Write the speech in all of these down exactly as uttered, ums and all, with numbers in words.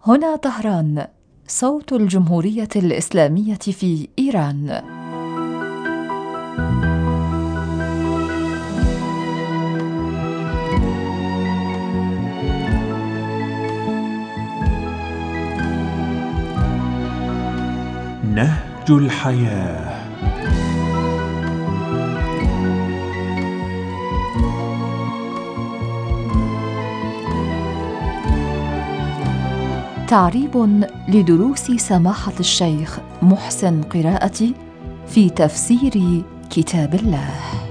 هنا طهران، صوت الجمهورية الإسلامية في إيران. نهج الحياة. تعريب لدروس سماحة الشيخ محسن قراءتي في تفسير كتاب الله.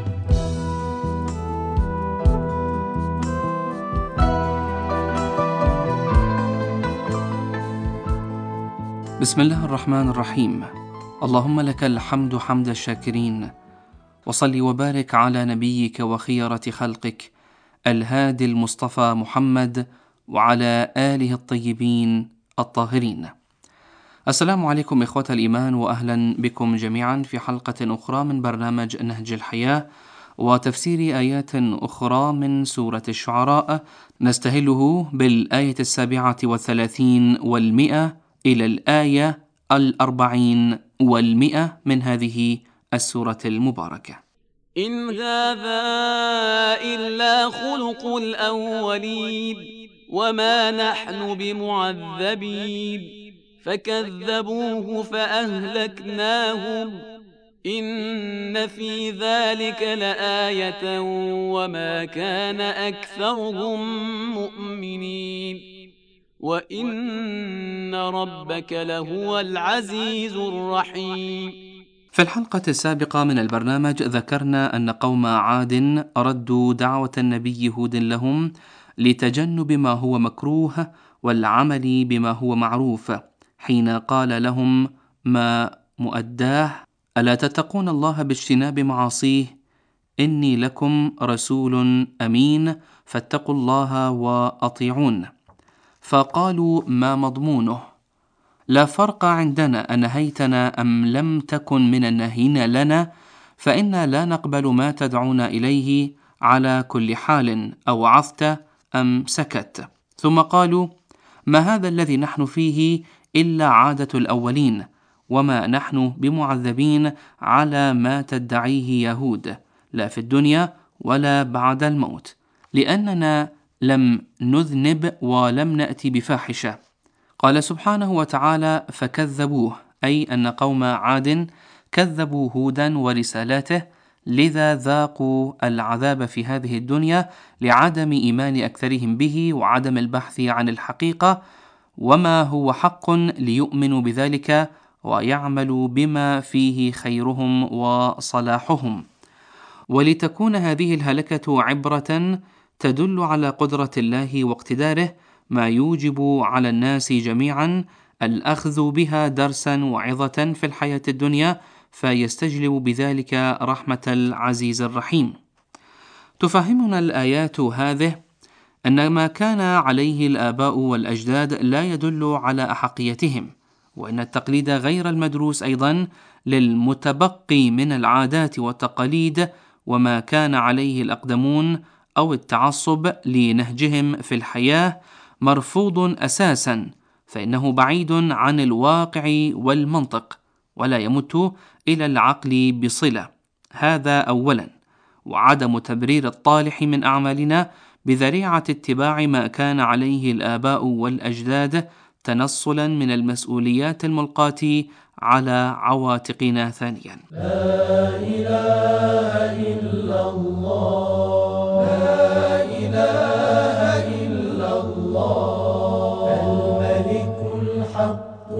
بسم الله الرحمن الرحيم. اللهم لك الحمد حمد الشاكرين، وصل وبارك على نبيك وخيرة خلقك الهادي المصطفى محمد وعلى آله الطيبين الطاهرين. السلام عليكم إخوة الإيمان، وأهلا بكم جميعا في حلقة أخرى من برنامج نهج الحياة وتفسير آيات أخرى من سورة الشعراء، نستهله بالآية السابعة والثلاثين والمئة إلى الآية الأربعين والمئة من هذه السورة المباركة. إن هذا إلا خلق الأولين وما نحن بمعذبين فكذبوه فأهلكناهم إن في ذلك لآية وما كان أكثرهم مؤمنين وإن ربك لهو العزيز الرحيم. في الحلقة السابقة من البرنامج ذكرنا أن قوم عاد ردوا دعوة النبي هود لهم لتجنب ما هو مكروه والعمل بما هو معروف، حين قال لهم ما مؤداه: ألا تتقون الله باجتناب معاصيه؟ إني لكم رسول أمين فاتقوا الله وأطيعون. فقالوا ما مضمونه؟ لا فرق عندنا أنهيتنا أم لم تكن من الناهين لنا، فإنا لا نقبل ما تدعون إليه على كل حال، أو عظت أم سكت. ثم قالوا ما هذا الذي نحن فيه إلا عادة الأولين، وما نحن بمعذبين على ما تدعيه يهود، لا في الدنيا ولا بعد الموت، لأننا لم نذنب ولم نأتي بفاحشة. قال سبحانه وتعالى فكذبوه، أي أن قوم عاد كذبوا هودا ورسالاته، لذا ذاقوا العذاب في هذه الدنيا لعدم إيمان أكثرهم به وعدم البحث عن الحقيقة وما هو حق ليؤمنوا بذلك ويعملوا بما فيه خيرهم وصلاحهم. ولتكون هذه الهلكة عبرة تدل على قدرة الله واقتداره، ما يوجب على الناس جميعا الأخذ بها درسا وعظة في الحياة الدنيا، فيستجلب بذلك رحمة العزيز الرحيم. تفهمنا الآيات هذه أن ما كان عليه الآباء والأجداد لا يدل على أحقيتهم، وأن التقليد غير المدروس أيضا للمتبقي من العادات والتقاليد وما كان عليه الأقدمون أو التعصب لنهجهم في الحياة مرفوض أساسا، فإنه بعيد عن الواقع والمنطق ولا يمت إلى العقل بصلة. هذا أولا. وعدم تبرير الطالح من أعمالنا بذريعة اتباع ما كان عليه الآباء والأجداد تنصلا من المسؤوليات الملقاة على عواتقنا. ثانيا، لا إله إلا الله، لا إله إلا الله الملك الحق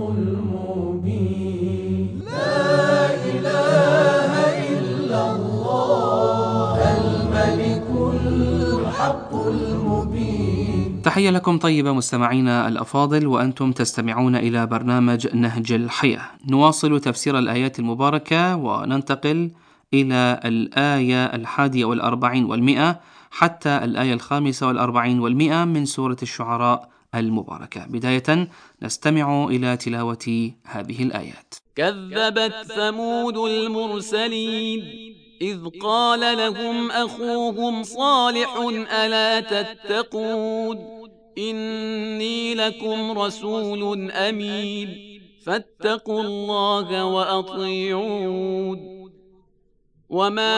المبين، لا إله إلا الله الملك الحق المبين. تحية لكم طيبة مستمعينا الأفاضل، وأنتم تستمعون إلى برنامج نهج الحياة. نواصل تفسير الآيات المباركة وننتقل إلى الآية الحادية والأربعين والمئة حتى الآية الخامسة والأربعين والمئة من سورة الشعراء المباركة. بداية نستمع إلى تلاوة هذه الآيات. كذبت ثمود المرسلين إذ قال لهم أخوهم صالح ألا تتقون إني لكم رسول أمين فاتقوا الله وأطيعون وما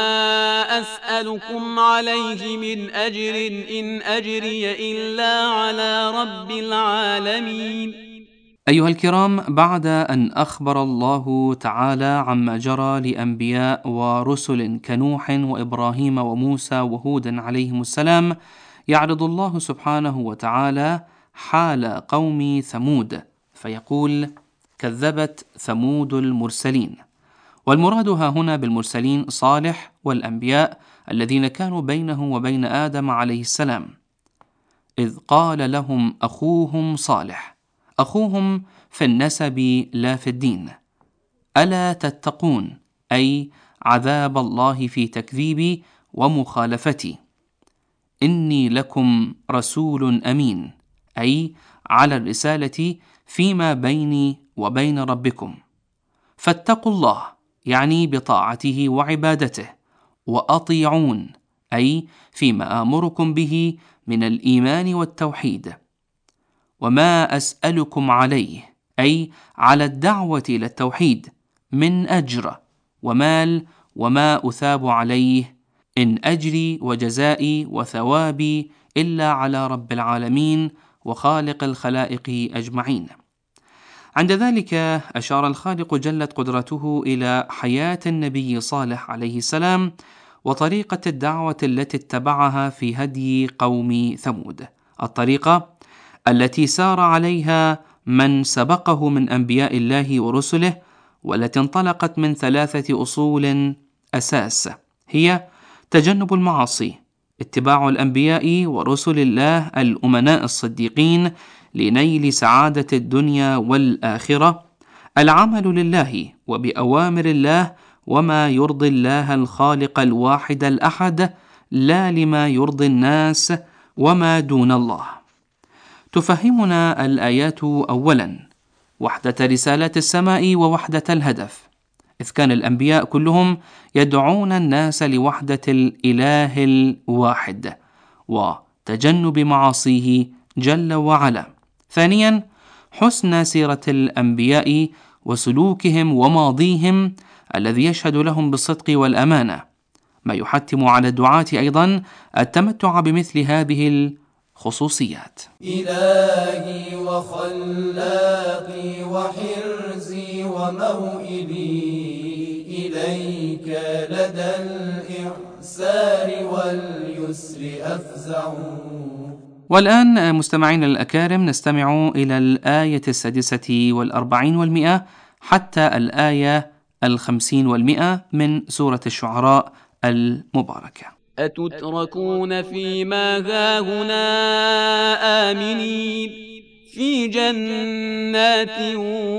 أسألكم عليه من أجر إن أجري إلا على رب العالمين. أيها الكرام، بعد أن أخبر الله تعالى عما جرى لأنبياء ورسل كنوح وإبراهيم وموسى وهود عليهم السلام، يعرض الله سبحانه وتعالى حال قوم ثمود فيقول: كذبت ثمود المرسلين. والمراد ها هنا بالمرسلين صالح والأنبياء الذين كانوا بينه وبين آدم عليه السلام، إذ قال لهم أخوهم صالح، أخوهم في النسب لا في الدين: ألا تتقون، أي عذاب الله في تكذيبي ومخالفتي. إني لكم رسول أمين، أي على الرسالة فيما بيني وبين ربكم. فاتقوا الله، يعني بطاعته وعبادته، وأطيعون، أي فيما آمركم به من الإيمان والتوحيد. وما أسألكم عليه، أي على الدعوة إلى التوحيد، من أجر ومال وما أثاب عليه، إن أجري وجزائي وثوابي إلا على رب العالمين وخالق الخلائق أجمعين. عند ذلك أشار الخالق جلت قدرته إلى حياة النبي صالح عليه السلام وطريقة الدعوة التي اتبعها في هدي قوم ثمود، الطريقة التي سار عليها من سبقه من أنبياء الله ورسله، والتي انطلقت من ثلاثة أصول أساس، هي تجنب المعاصي، اتباع الأنبياء ورسل الله الأمناء الصديقين لنيل سعادة الدنيا والآخرة، العمل لله وبأوامر الله وما يرضي الله الخالق الواحد الأحد، لا لما يرضي الناس وما دون الله. تفهمنا الآيات أولا وحدة رسالة السماء ووحدة الهدف، إذ كان الأنبياء كلهم يدعون الناس لوحدة الإله الواحد وتجنب معاصيه جل وعلا. ثانيا، حسن سيرة الأنبياء وسلوكهم وماضيهم الذي يشهد لهم بالصدق والأمانة، ما يحتم على الدعاة أيضا التمتع بمثل هذه الخصوصيات. إلهي وخلاقي وحرزي وموئلي إليك لدى الإعسار واليسر أفزع. والآن مستمعين الأكارم، نستمع إلى الآية السادسة والأربعين والمئة حتى الآية الخمسين والمئة من سورة الشعراء المباركة. أتتركون فيما هاهنا آمنين في جنات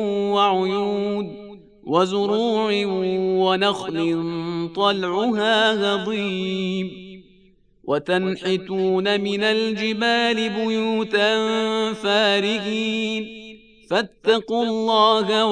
وعيون وزروع ونخل طلعها هضيم وتنحتون من الجبال بيوتا فارهين فاتقوا الله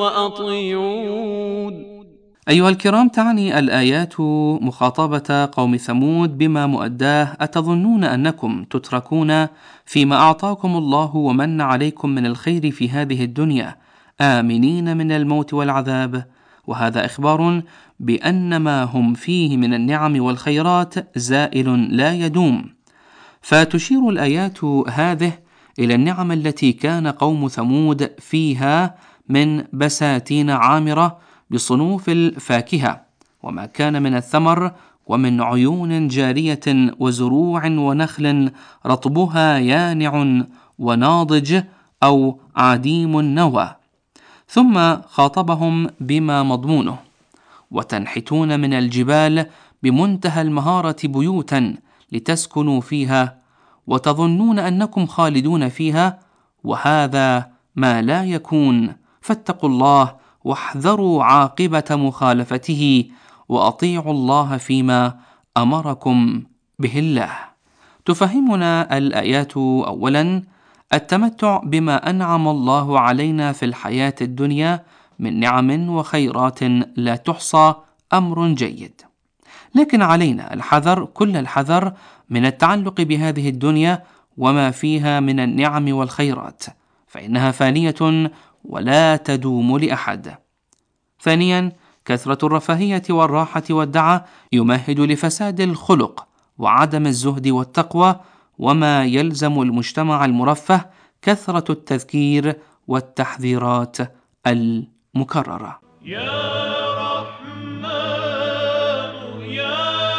وأطيعون. أيها الكرام، تعني الآيات مخاطبة قوم ثمود بما مؤداه: أتظنون أنكم تتركون فيما أعطاكم الله ومن عليكم من الخير في هذه الدنيا آمنين من الموت والعذاب؟ وهذا إخبار بأن ما هم فيه من النعم والخيرات زائل لا يدوم. فتشير الآيات هذه إلى النعم التي كان قوم ثمود فيها من بساتين عامرة بصنوف الفاكهة، وما كان من الثمر، ومن عيون جارية وزروع ونخل رطبها يانع وناضج أو عديم النوى. ثم خاطبهم بما مضمونه: وتنحتون من الجبال بمنتهى المهارة بيوتا لتسكنوا فيها وتظنون أنكم خالدون فيها، وهذا ما لا يكون. فاتقوا الله واحذروا عاقبة مخالفته وأطيعوا الله فيما أمركم به الله. تفهمنا الآيات أولا التمتع بما أنعم الله علينا في الحياة الدنيا من نعم وخيرات لا تحصى أمر جيد، لكن علينا الحذر كل الحذر من التعلق بهذه الدنيا وما فيها من النعم والخيرات، فإنها فانية ولا تدوم لأحد. ثانيا، كثرة الرفاهية والراحة والدعة يمهد لفساد الخلق وعدم الزهد والتقوى، وما يلزم المجتمع المرفه كثرة التذكير والتحذيرات المكررة. يا رحمن يا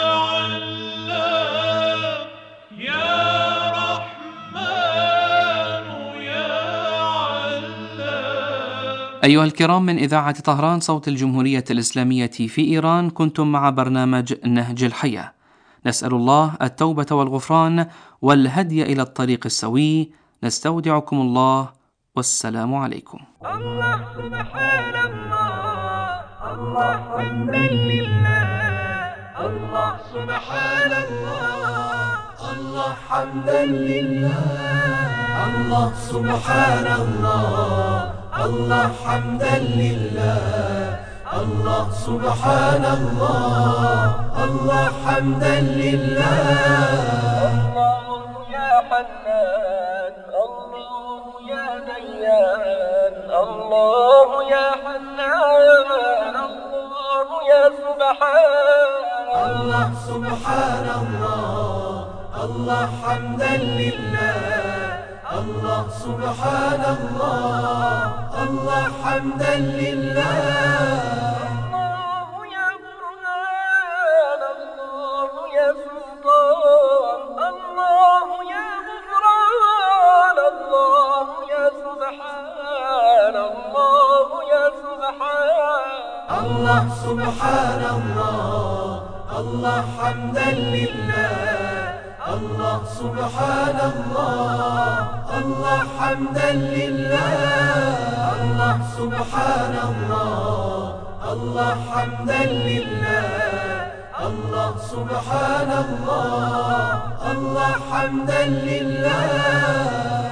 علام يا رحمن يا علام. أيها الكرام، من إذاعة طهران صوت الجمهورية الإسلامية في إيران، كنتم مع برنامج نهج الحياة. نسأل الله التوبة والغفران والهدي إلى الطريق السوي. نستودعكم الله، والسلام عليكم. الله سبحان الله، الله حمدا لله، الله سبحان الله، الله حمدا لله، الله سبحان الله، الله حمدا لله، الله سبحان الله، الله حمدا لله. الله يا حنان، الله يا ديان، الله يا حنان، الله يا سبحان الله سبحان الله، الله حمدا لله، الله سبحان الله، الله حمدا لله. الله يا برهان، الله يا سلطان، الله يا غفران، الله يا سبحان، الله يا سبحان الله سبحان الله، الله حمدا لله، الله سبحان الله، الله حمدا لله. الله سبحان الله، الله حمدا لله، الله سبحان الله، الله حمدا لله.